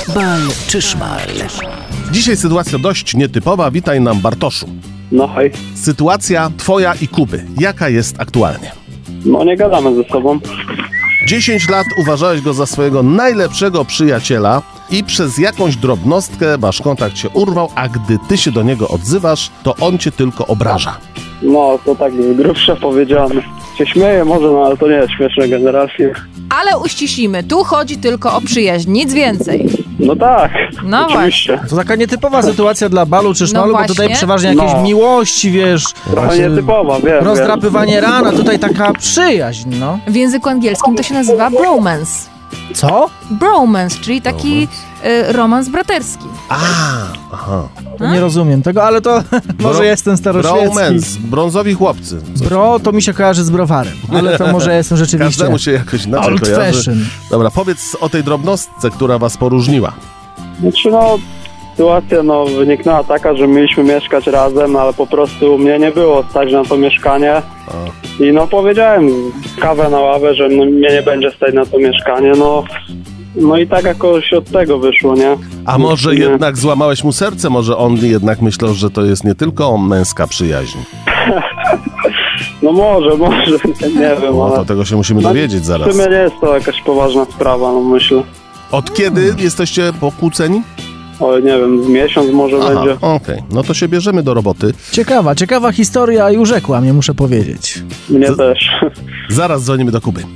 Bal czy szmal? Dzisiaj sytuacja dość nietypowa. Witaj nam, Bartoszu. No hej. Sytuacja twoja i Kuby. Jaka jest aktualnie? No nie gadamy ze sobą. 10 lat uważałeś go za swojego najlepszego przyjaciela i przez jakąś drobnostkę wasz kontakt się urwał, a gdy ty się do niego odzywasz, to on cię tylko obraża. No to tak z grubsza powiedziane. Się śmieję może, no ale to nie jest śmieszne generalnie. Ale uściślimy, tu chodzi tylko o przyjaźń, nic więcej. No tak, No oczywiście. To taka nietypowa sytuacja dla balu czy szmalu, bo tutaj właśnie. przeważnie jakieś No. miłości, wiesz, Trochę nietypowa, wiem. rozdrapywanie ran, a tutaj taka przyjaźń, no. W języku angielskim to się nazywa bromance. Co? Bromance, czyli taki romans braterski. Aha. To nie rozumiem tego, ale to może jestem staroświecki. Bromance, brązowi chłopcy. Bro to mi się kojarzy z browarem, ale to może jestem rzeczywiście Każdemu się jakoś inaczej old kojarzy. fashion. Dobra, powiedz o tej drobnostce, która was poróżniła. Znaczy no, sytuacja wyniknęła taka, że mieliśmy mieszkać razem, ale po prostu mnie nie było stać na to mieszkanie. I powiedziałem kawę na ławę, że mnie nie będzie stać na to mieszkanie, no i tak jakoś od tego wyszło, nie? A może jednak złamałeś mu serce? Może on jednak myślał, że to jest nie tylko męska przyjaźń? No może, nie wiem, No ale... to tego się musimy dowiedzieć W zaraz. sumie nie jest to jakaś poważna sprawa, myślę. Od kiedy jesteście pokłóceni? O, nie wiem, z miesiąc może będzie. Okej. No to się bierzemy do roboty. Ciekawa historia i urzekła mnie, muszę powiedzieć. Mnie też. Zaraz dzwonimy do Kuby.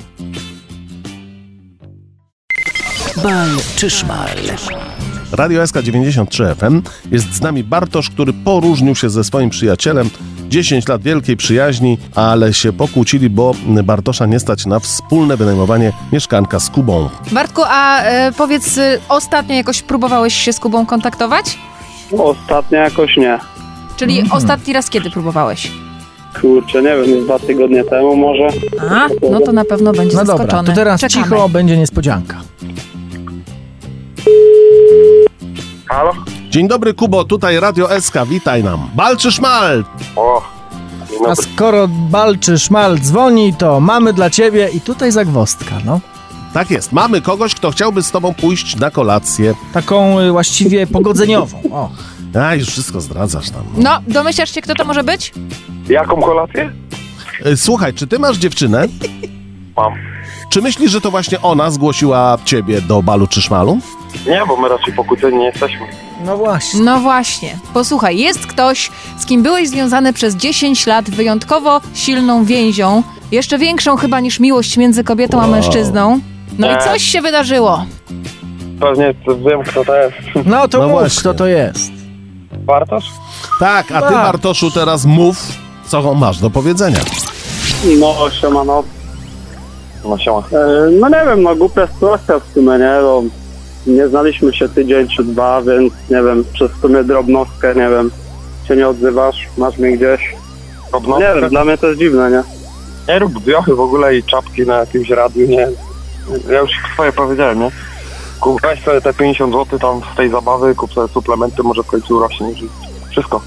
Bal czy szmal? Radio SK 93 FM. Jest z nami Bartosz, który poróżnił się ze swoim przyjacielem. 10 lat wielkiej przyjaźni, ale się pokłócili, bo Bartosza nie stać na wspólne wynajmowanie mieszkanka z Kubą. Bartku, a powiedz, ostatnio jakoś próbowałeś się z Kubą kontaktować? Ostatnio jakoś nie. Czyli ostatni raz kiedy próbowałeś? Kurczę, nie wiem, 2 tygodnie temu może. A, no to na pewno będzie No zaskoczony. dobra, to teraz Czekamy. cicho, będzie niespodzianka. Halo? Dzień dobry, Kubo, tutaj Radio SK, witaj nam. Bal czy szmal? O, dzień A dobry. skoro bal czy szmal dzwoni, to mamy dla ciebie i tutaj zagwozdka, no. Tak jest, mamy kogoś, kto chciałby z tobą pójść na kolację. Taką właściwie pogodzeniową. O. A, już wszystko zdradzasz tam. No, domyślasz się, kto to może być? Jaką kolację? Słuchaj, czy ty masz dziewczynę? Mam. Czy myślisz, że to właśnie ona zgłosiła ciebie do balu czy szmalu? Nie, bo my raczej pokłóceni nie jesteśmy. No właśnie. No właśnie. Posłuchaj, jest ktoś, z kim byłeś związany przez 10 lat wyjątkowo silną więzią, jeszcze większą chyba niż miłość między kobietą a mężczyzną. No i coś się wydarzyło. Pewnie wiem, kto to jest. No to No mów, właśnie. kto to jest. Bartosz? Tak, a ty, Tak. Bartoszu, teraz mów, co masz do powiedzenia. No, siemano. No siema. No nie wiem, głupia sytuacja w sumie, nie? Nie znaliśmy się tydzień czy 2, więc nie wiem, przez w sumie drobnostkę, nie wiem, się nie odzywasz, masz mnie gdzieś. Nie wiem, dla mnie to jest dziwne, nie? Nie rób wiochy w ogóle i czapki na jakimś radiu, nie. Ja już swoje powiedziałem, nie? Weź sobie te 50 zł tam z tej zabawy, kup sobie suplementy, może w końcu urośnie. Wszystko.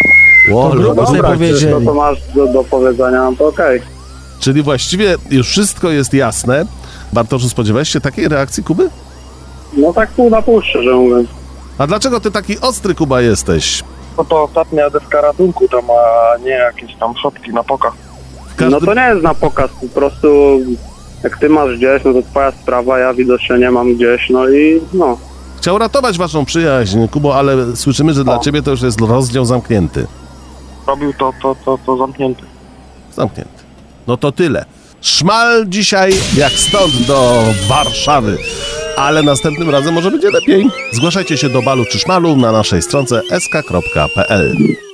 grubo sobie Dobra, powiedzieli. to masz do powiedzenia, no to okej. Czyli właściwie już wszystko jest jasne. Bartoszu, spodziewałeś się takiej reakcji Kuby? No tak pół na pół, szczerze mówiąc. A dlaczego ty taki ostry, Kuba, jesteś? No to ostatnia deska ratunku tam, a nie jakieś tam szopki na pokaz. No to nie jest na pokaz, po prostu jak ty masz gdzieś, no to twoja sprawa, ja widocznie nie mam gdzieś, no i no. Chciał ratować waszą przyjaźń, Kubo, ale słyszymy, że dla ciebie to już jest rozdział zamknięty. Robił to zamknięty. Zamknięty. No to tyle. Szmal dzisiaj jak stąd do Warszawy. Ale następnym razem może będzie lepiej. Zgłaszajcie się do balu czy szmalu na naszej stronce sk.pl.